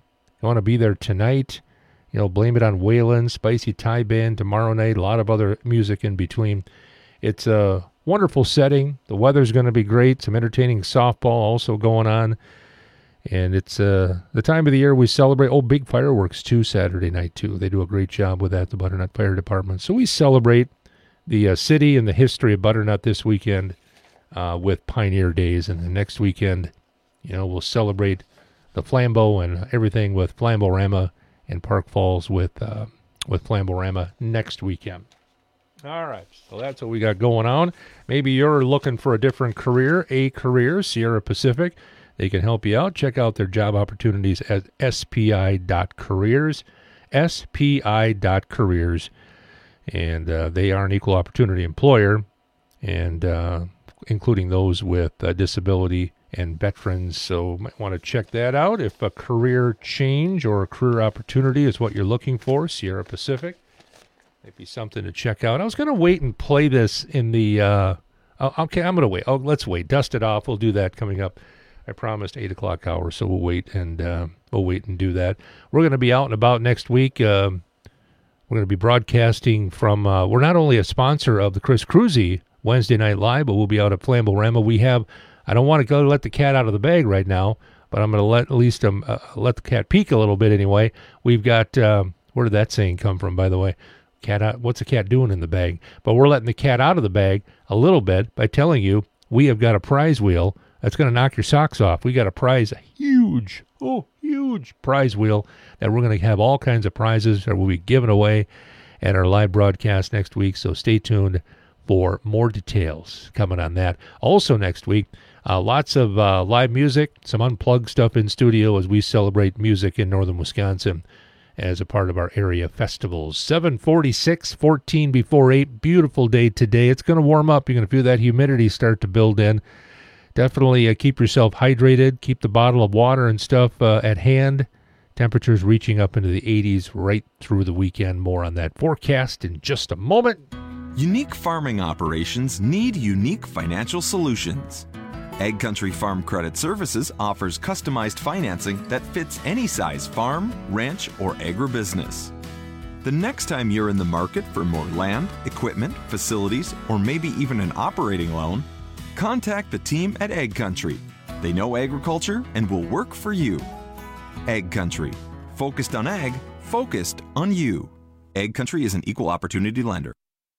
there tonight. Blame It on Waylon, Spicy Thai Band tomorrow night, a lot of other music in between. It's a wonderful setting. The weather's going to be great. Some entertaining softball also going on. And it's the time of the year we celebrate. Oh, big fireworks, too, Saturday night, too. They do a great job with that, the Butternut Fire Department. So we celebrate the city and the history of Butternut this weekend with Pioneer Days. And the next weekend, we'll celebrate the Flambeau and everything with Flambeau-Rama and Park Falls with Flambeau-Rama next weekend. All right, so that's what we got going on. Maybe you're looking for a different career, Sierra Pacific. They can help you out. Check out their job opportunities at spi.careers, spi.careers. And they are an equal opportunity employer, and including those with disability and veterans. So you might want to check that out. If a career change or a career opportunity is what you're looking for, Sierra Pacific. Might be something to check out. I was going to wait and play this in the... okay, I'm going to wait. Oh, let's wait. Dust it off. We'll do that coming up. I promised 8 o'clock hour, so we'll wait and do that. We're going to be out and about next week. We're going to be broadcasting from... we're not only a sponsor of the Chris Cruzy Wednesday Night Live, but we'll be out at Flambeau-Rama. We have... I don't want to go let the cat out of the bag right now, but I'm going to let the cat peek a little bit anyway. We've got... where did that saying come from, by the way? Cat out, what's a cat doing in the bag? But we're letting the cat out of the bag a little bit by telling you we have got a prize wheel that's going to knock your socks off. We got a huge prize wheel that we're going to have all kinds of prizes that we'll be giving away at our live broadcast next week. So stay tuned for more details coming on that. Also next week, lots of live music, some unplugged stuff in studio as we celebrate music in northern Wisconsin as a part of our area festivals. 7:46, 14 before 8. Beautiful day today. It's going to warm up. You're going to feel that humidity start to build in. Definitely keep yourself hydrated. Keep the bottle of water and stuff at hand. Temperatures reaching up into the 80s right through the weekend. More on that forecast in just a moment. Unique farming operations need unique financial solutions. Ag Country Farm Credit Services offers customized financing that fits any size farm, ranch, or agribusiness. The next time you're in the market for more land, equipment, facilities, or maybe even an operating loan, contact the team at Ag Country. They know agriculture and will work for you. Ag Country, focused on ag focused on you. Egg Country is an equal opportunity lender.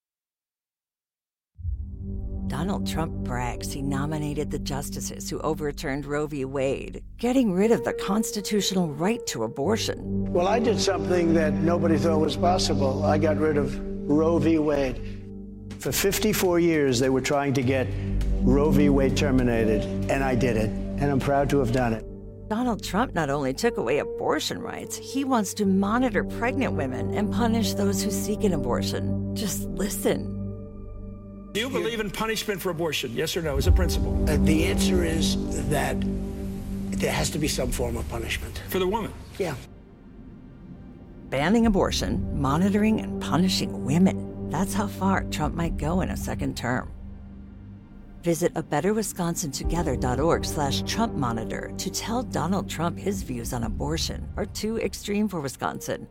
Donald Trump brags he nominated the justices who overturned Roe v. Wade, getting rid of the constitutional right to abortion. Well, I did something that nobody thought was possible. I got rid of Roe v. Wade. For 54 years, they were trying to get Roe v. Wade terminated, and I did it, and I'm proud to have done it. Donald Trump not only took away abortion rights, he wants to monitor pregnant women and punish those who seek an abortion. Just listen. Do you believe in punishment for abortion? Yes or no, as a principle? The answer is that there has to be some form of punishment. For the woman? Yeah. Banning abortion, monitoring and punishing women. That's how far Trump might go in a second term. Visit abetterwisconsintogether.org/Trump Monitor to tell Donald Trump his views on abortion are too extreme for Wisconsin.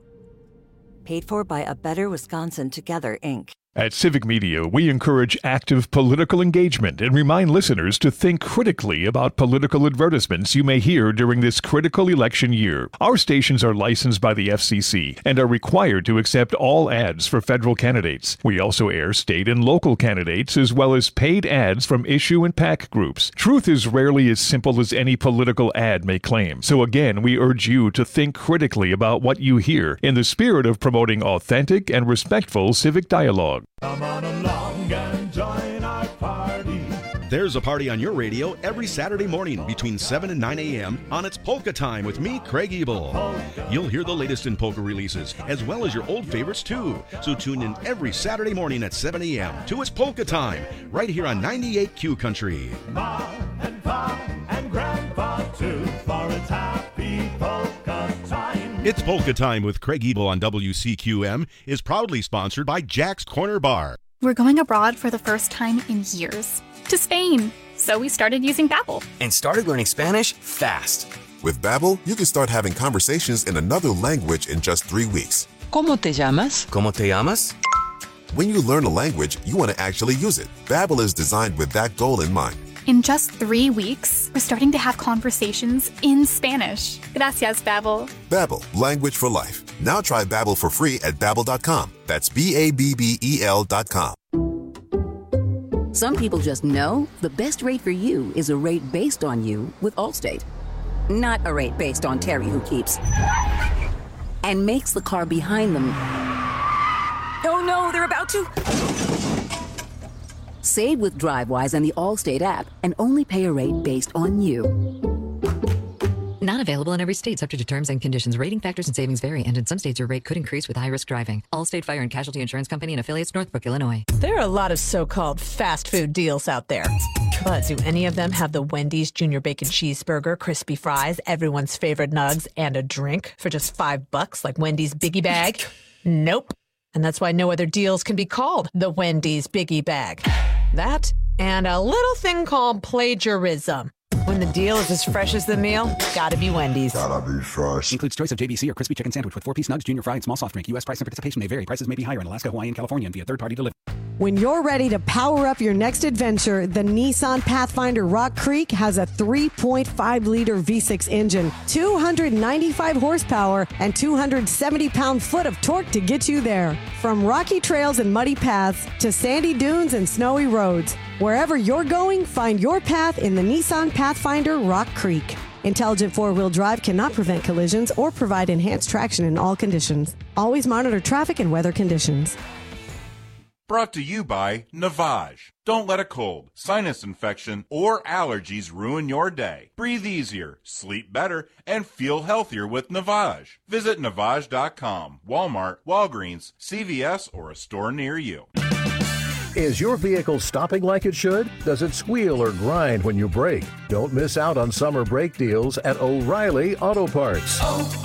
Paid for by A Better Wisconsin Together, Inc. At Civic Media, we encourage active political engagement and remind listeners to think critically about political advertisements you may hear during this critical election year. Our stations are licensed by the FCC and are required to accept all ads for federal candidates. We also air state and local candidates as well as paid ads from issue and PAC groups. Truth is rarely as simple as any political ad may claim. So again, we urge you to think critically about what you hear in the spirit of promoting authentic and respectful civic dialogue. Come on along and join our party. There's a party on your radio every Saturday morning between 7 and 9 a.m. on It's Polka Time with me, Craig Ebel. You'll hear the latest in polka releases, as well as your old favorites too. So tune in every Saturday morning at 7 a.m. to It's Polka Time, right here on 98 Q Country. Ma and Pa and Grandpa too, for it's happy polka time. It's Polka Time with Craig Ebel on WCQM is proudly sponsored by Jack's Corner Bar. We're going abroad for the first time in years, to Spain. So we started using Babbel. And started learning Spanish fast. With Babbel, you can start having conversations in another language in just 3 weeks. ¿Cómo te llamas? ¿Cómo te llamas? When you learn a language, you want to actually use it. Babbel is designed with that goal in mind. In just 3 weeks, we're starting to have conversations in Spanish. Gracias, Babbel. Babbel, language for life. Now try Babbel for free at Babbel.com. That's Babbel.com. Some people just know the best rate for you is a rate based on you with Allstate. Not a rate based on Terry who keeps and makes the car behind them. Oh no, they're about to. Save with DriveWise and the Allstate app and only pay a rate based on you. Not available in every state, subject to terms and conditions. Rating factors and savings vary, and in some states your rate could increase with high-risk driving. Allstate Fire and Casualty Insurance Company and affiliates, Northbrook, Illinois. There are a lot of so-called fast food deals out there. But do any of them have the Wendy's Junior Bacon Cheeseburger, crispy fries, everyone's favorite nugs, and a drink for just $5 like Wendy's Biggie Bag? Nope. And that's why no other deals can be called the Wendy's Biggie Bag. That and a little thing called plagiarism. When the deal is as fresh as the meal, gotta be Wendy's. Gotta be fresh. Includes choice of JBC or crispy chicken sandwich with 4-piece nugs, junior fry, and small soft drink. U.S. price and participation may vary. Prices may be higher in Alaska, Hawaii, and California and via third-party delivery. When you're ready to power up your next adventure, the Nissan Pathfinder Rock Creek has a 3.5-liter V6 engine, 295 horsepower, and 270 pound-foot of torque to get you there. From rocky trails and muddy paths to sandy dunes and snowy roads, wherever you're going, find your path in the Nissan Pathfinder Rock Creek. Intelligent four-wheel drive cannot prevent collisions or provide enhanced traction in all conditions. Always monitor traffic and weather conditions. Brought to you by Navage. Don't let a cold, sinus infection, or allergies ruin your day. Breathe easier, sleep better, and feel healthier with Navage. Visit Navage.com, Walmart, Walgreens, CVS, or a store near you. Is your vehicle stopping like it should? Does it squeal or grind when you brake? Don't miss out on summer brake deals at O'Reilly Auto Parts.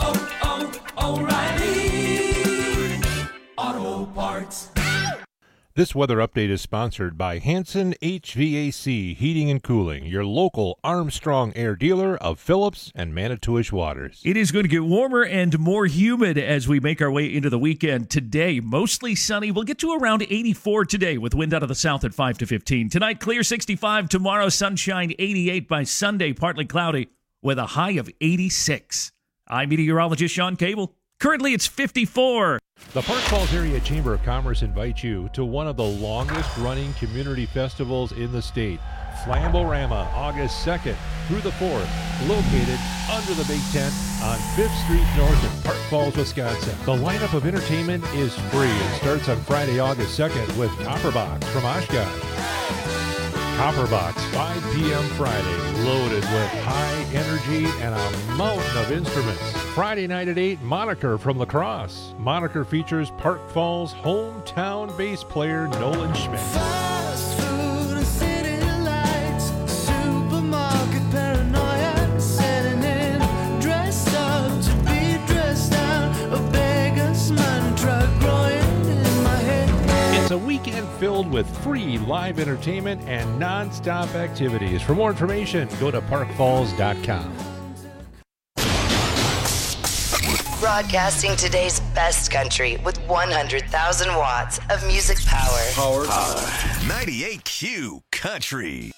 O'Reilly Auto Parts. This weather update is sponsored by Hanson HVAC Heating and Cooling, your local Armstrong Air dealer of Phillips and Manitowish Waters. It is going to get warmer and more humid as we make our way into the weekend today. Mostly sunny. We'll get to around 84 today with wind out of the south at 5 to 15. Tonight, clear 65. Tomorrow, sunshine 88. By Sunday, partly cloudy with a high of 86. I'm meteorologist Sean Cable. Currently, it's 54. The Park Falls Area Chamber of Commerce invites you to one of the longest-running community festivals in the state, Flamborama, August 2nd through the 4th, located under the Big Tent on 5th Street North in Park Falls, Wisconsin. The lineup of entertainment is free and starts on Friday, August 2nd with Copperbox from Oshkosh. Copperbox, 5 p.m. Friday, loaded with high energy and a mountain of instruments. Friday night at 8, Moniker from La Crosse. Moniker features Park Falls hometown bass player Nolan Schmidt. Fast food and city lights, supermarket paranoia, setting in, dressed up to be dressed out, a beggar's money truck growing in my head. It's a weekend filled with free live entertainment and non-stop activities. For more information, go to parkfalls.com. Broadcasting today's best country with 100,000 watts of music power. Power. 98Q Country.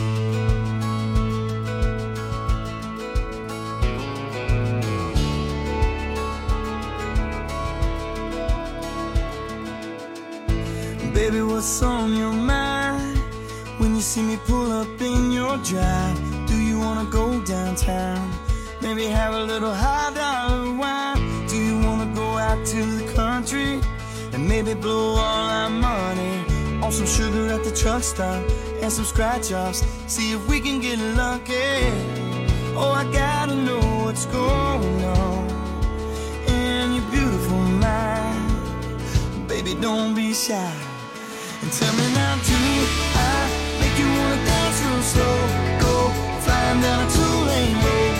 Baby, what's on your mind when you see me pull up in your drive? Do you wanna go downtown? Maybe have a little high dollar wine. Do you wanna go out to the country and maybe blow all our money on some sugar at the truck stop and some scratch offs? See if we can get lucky. Oh, I gotta know what's going on in your beautiful mind. Baby, don't be shy and tell me now, do I make you wanna dance real slow? Go flying down a two-lane road.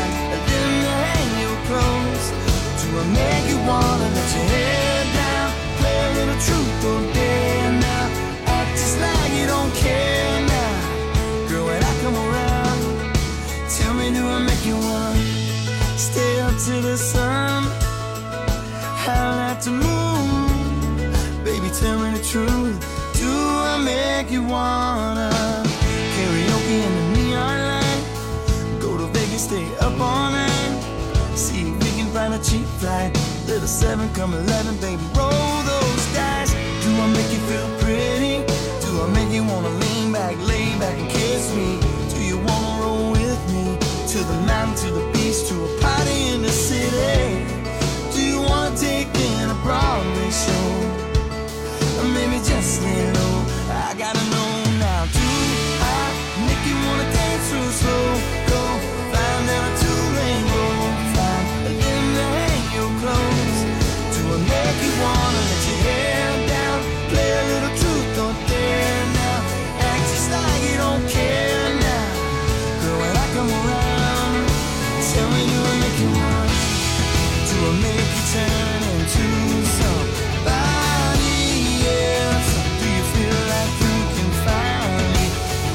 Do I make you wanna let your hair down? Play a little truth or dare now. Act just like you don't care now. Girl, when I come around, tell me, do I make you wanna stay up to the sun? Howl at the moon. Baby, tell me the truth. Do I make you wanna karaoke in the neon light? Go to Vegas, stay up all night. See if we can find a cheap flight. Little 7, come 11, baby, roll those dice. Do I make you feel pretty? Do I make you wanna lean back, lay back and kiss me? Do you wanna roll with me to the mountain, to the beach, to a party in the city? Do you wanna take in a Broadway show? Or maybe just lay low? I gotta know now. Do I make you wanna dance real slow? Go flying down a two-lane road. Make you wanna let your hair down, play a little truth or dare now, act just like you don't care now. Girl, when I come around, tell me, do I make you want? Do I make you turn into somebody else? Do you feel like you can finally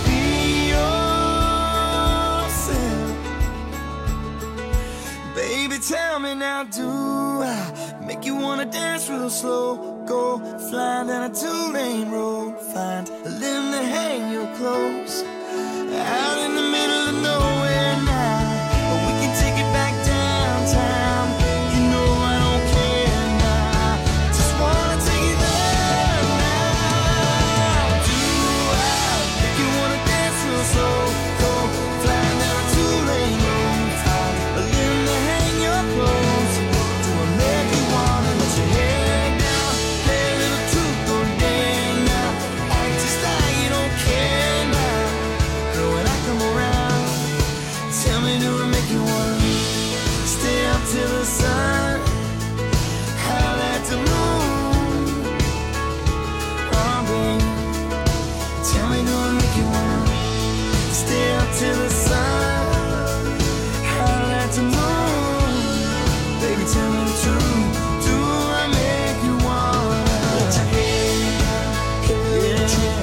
be yourself? Baby, tell me now, do I make you wanna dance real slow? Go flying down a two-lane road. Find a limb to hang your clothes out in the middle of nowhere now. Or we can take it back downtown. You know I don't care now. Just wanna take it there now. Do I make you wanna dance real slow? Go flying down a two-lane road. Find a limb to hang your clothes. Do I make you wanna let your hair down? Play a little truth or dare now. Act just like you don't care now. Girl, when I come around, tell me, do I make you wanna stay up till the sun? Howl at the moon. Oh, baby, tell me, do I make you wanna stay up till the sun? Howl at the moon. Baby, tell me the truth. Do I make you wanna let your hair down? Yeah,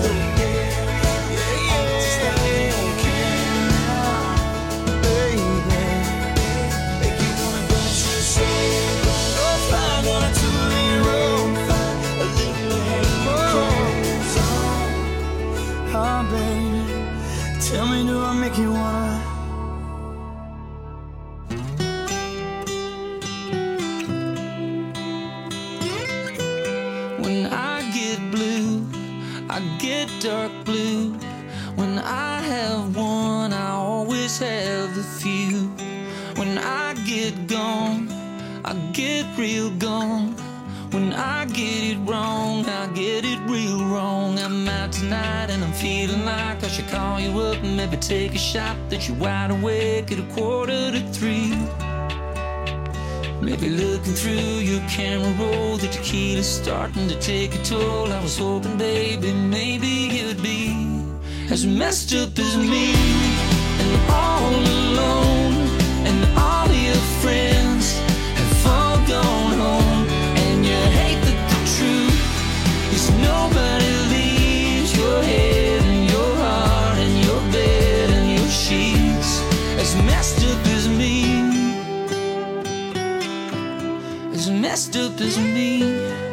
just like you don't care now, baby. Make you wanna dance your soul. Go flying on a two-lane road. Find a little hang clothes on. Oh, baby, tell me, do I make you wanna? dark blue. When I have one, I always have a few. When I get gone, I get real gone. When I get it wrong, I get it real wrong. I'm out tonight and I'm feeling like I should call you up and maybe take a shot that you're wide awake at 2:45. Maybe looking through your camera roll, the tequila's starting to take a toll. I was hoping, baby, maybe you'd be as messed up as me, and all alone, and all your friends have all gone home, and you hate that the truth is nobody leaves your head and your heart and your bed and your sheets as messed up as me, as messed up as me.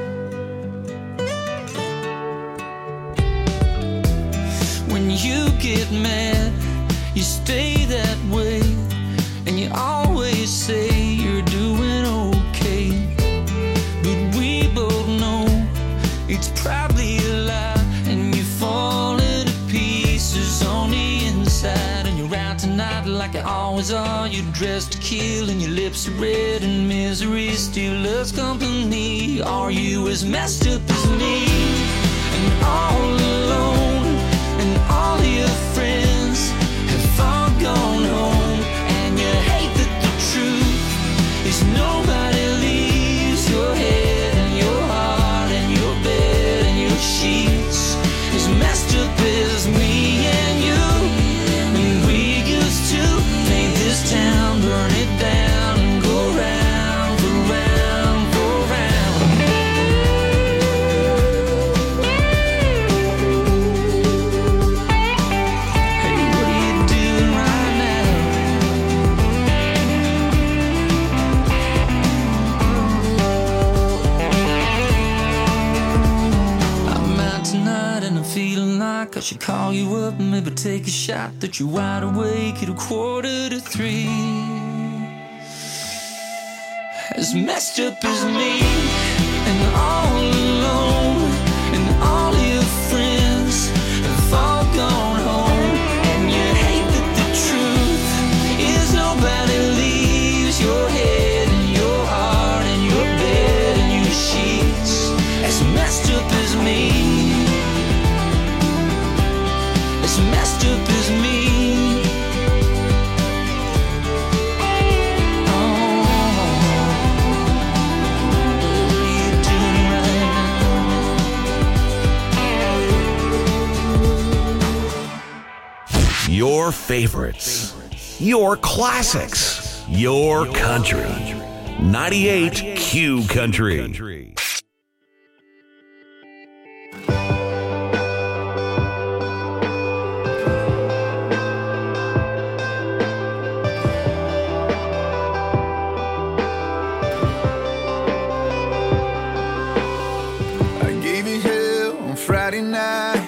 When you get mad, you stay that way, and you always say you're doing okay. But we both know it's probably a lie, and you're falling to pieces on the inside. And you're out tonight like you always are. You're dressed to kill, and your lips are red, and misery still loves company. Are you as messed up as me, and all alone? And all your friends have all gone home, and you hate that the truth is nobody leaves your head and your heart and your bed and your sheets as messed up as me and you. And we used to paint this town, burn it down, and go round for round for round. Feeling like I should call you up and maybe take a shot that you're wide awake at 2:45. As messed up as me, and all alone, and all your friends have all gone home, and you hate that the truth is nobody leaves your head and your heart and your bed and your sheets. As messed up as me, as messed up as me. Oh, what are you doing right now? Your favorites, your classics, your country. 98 Q Country.